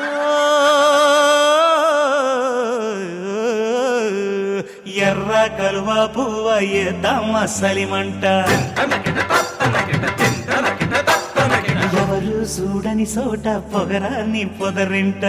ఎర్ర కలువ పువ్వ ఏద్దామ సలిమంట ఎవరు చూడని చోట పొగరాని పొదరింట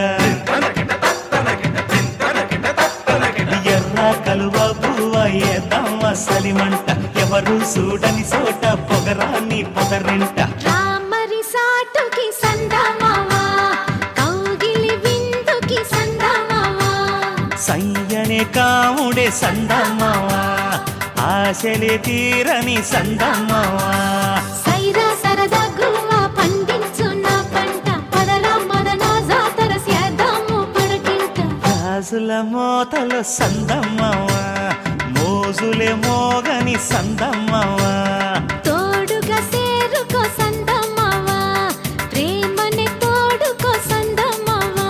ఎర్ర కలువ పువ్వ ఏద్దామ సలిమంట ఎవరు చూడని చోట పొగరాని పొదరింట రామరి సాటుకి సందమావా కౌగిలి విందుకి సందమావా సయ్యనే కాముడే సందమావా ఆశలే తీరని సందమావా సైరా సరదా గువ్వా పండించున్న పంట పదరా మదన జాతర సేద్దాము పడకింట రాజుల మోతలు సందమావా మోజులే మోగని సందమావా తోడుగా సేరుకో సందమావా ప్రేమని తోడుకో సందమావా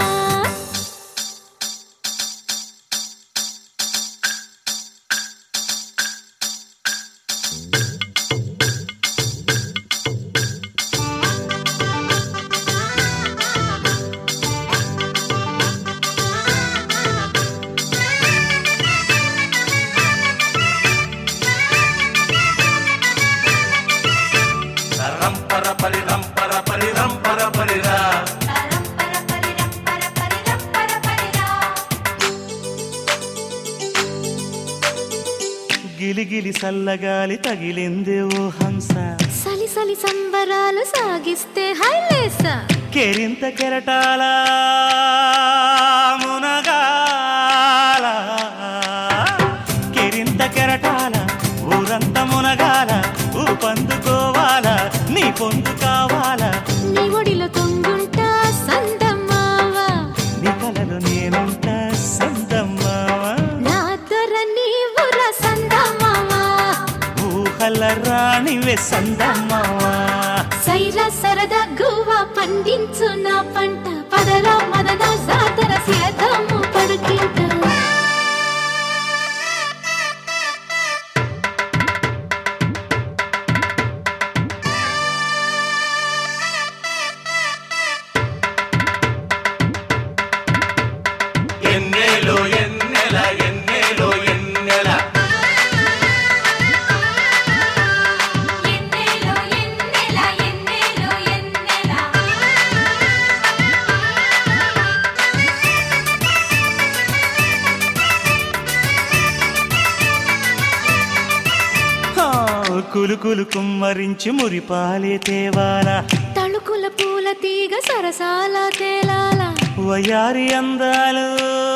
రంపర పరి రంపర పరిరా గిలిగిలి సల్లగాలి తగిలిందే ఓ హంస సలి సలి సంబరాలు సాగిస్తే హైలేస కెరింత కెరటాల మునగాల కెరింత కెరటాల ఊరంత మునగాల ఊపందుకోవాల నీ పొందు కావాల నీ ఒడిలో తొంగుంటా సందమావా నీ కలలో నేనుంటా సందమావా నా దొర నీవుర సందమావా ఊహల రాణివే సందమావా సైరా సరదా గువ్వా పండించు నా పంట పదరా మదన జాతర సేద్దాము పడకింట ఎన్నేలో ఎన్నెల ఎన్నేలో ఎన్నెల ఎన్నెలో ఎన్నెల ఎన్నెలో ఎన్నెల కులుకులు కుమ్మరించి మురిపాలే తేవాలా తళుకుల పూల తీగ సరసాల తేలాల వయారి అందాలు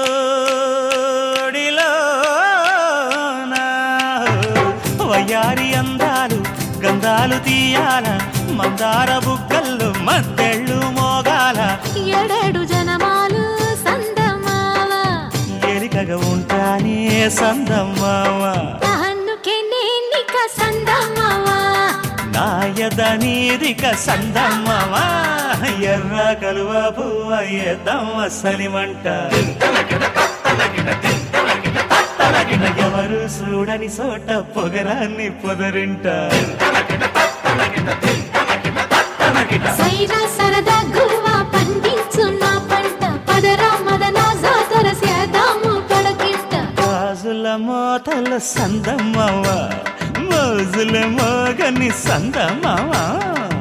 వయారి అందాలు గంధాలు తీయాల మందార బుగ్గల్లో మద్దెళ్ళు మోగాల ఎడేడు జనమాలు సందమావా ఎలికగా ఉంటానే సందమావ తహన్నుకే నేనిక సందమావా నాయద నీదిక సందమావ ఎర్ర కలువ పువ్వ ఏద్దామ సలిమంట ఎవరు చూడని చోట పొగరాన్ని పొదరింట సైరా సరదా గువ్వా పండించు నా పంట పదరా మదన జాతర సేద్దాము పడకింట రాజుల మోతల సందమావ మోజుల మోగని సందమావ